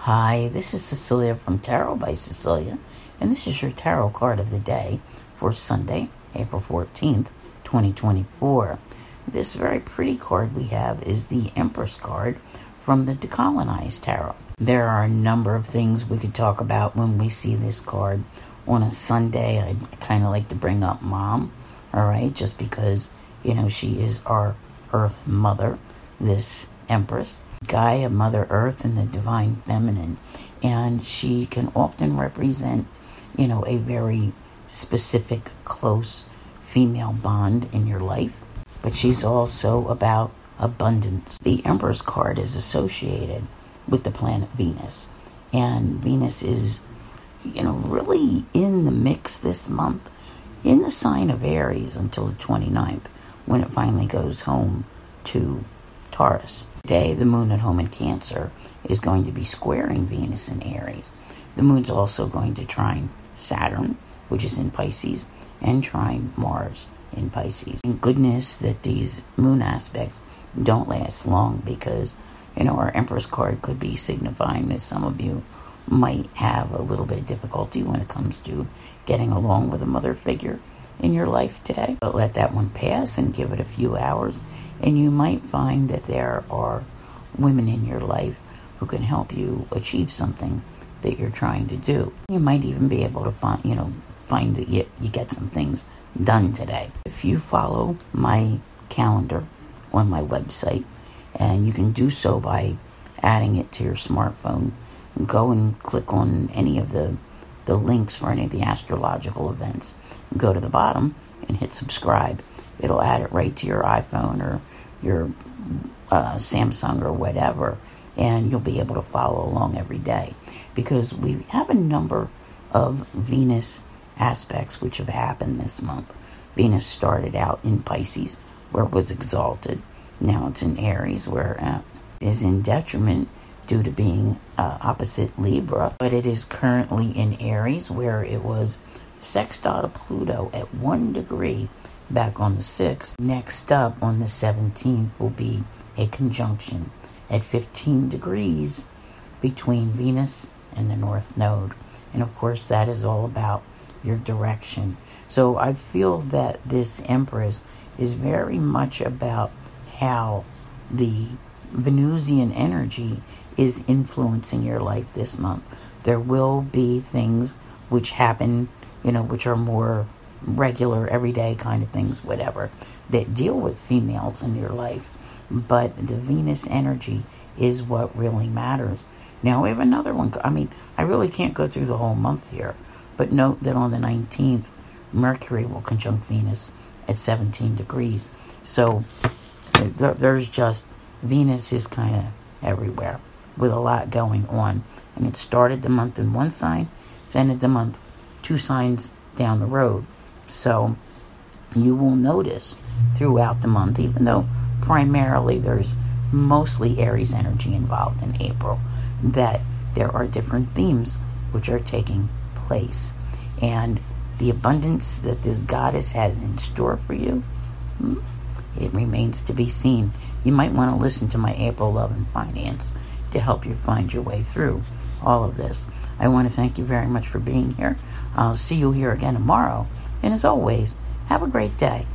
Hi, this is Cecilia from Tarot by Cecilia, and this is your tarot card of the day for Sunday, April 14th, 2024. This very pretty card we have is the Empress card from the Decolonized Tarot. There are a number of things we could talk about when we see this card. On a Sunday, I kind of like to bring up Mom, all right, just because, she is our Earth Mother, this Empress. Gaia, Mother Earth, and the Divine Feminine, and she can often represent, a very specific, close female bond in your life, but she's also about abundance. The Empress card is associated with the planet Venus, and Venus is, really in the mix this month, in the sign of Aries until the 29th, when it finally goes home to Taurus. Today, the moon at home in Cancer is going to be squaring Venus in Aries. The moon's also going to trine Saturn, which is in Pisces, and trine Mars in Pisces. Thank goodness that these moon aspects don't last long because, our Empress card could be signifying that some of you might have a little bit of difficulty when it comes to getting along with a mother figure in your life today. But let that one pass and give it a few hours, and you might find that there are women in your life who can help you achieve something that you're trying to do. You might even be able to find that you get some things done today. If you follow my calendar on my website, and you can do so by adding it to your smartphone, go and click on any of the links for any of the astrological events. Go to the bottom and hit subscribe. It'll add it right to your iPhone or your Samsung or whatever, and you'll be able to follow along every day, because we have a number of Venus aspects which have happened this month. Venus started out in Pisces, where it was exalted. Now it's in Aries, where it is in detriment due to being opposite Libra, but it is currently in Aries, where it was sextile to Pluto at 1 degree back on the 6th. Next up on the 17th will be a conjunction at 15 degrees between Venus and the North Node. And of course that is all about your direction. So I feel that this Empress is very much about how the Venusian energy is influencing your life this month. There will be things which happen, which are more regular, everyday kind of things, whatever, that deal with females in your life. But the Venus energy is what really matters. Now we have another one. I really can't go through the whole month here, but note that on the 19th, Mercury will conjunct Venus at 17 degrees. So there's just, Venus is kind of everywhere with a lot going on. And it started the month in one sign, it's ended the month 2 signs down the road. So you will notice throughout the month, even though primarily there's mostly Aries energy involved in April, that there are different themes which are taking place. And the abundance that this goddess has in store for you, it remains to be seen. You might want to listen to my April Love and Finance to help you find your way through all of this. I want to thank you very much for being here. I'll see you here again tomorrow. And as always, have a great day.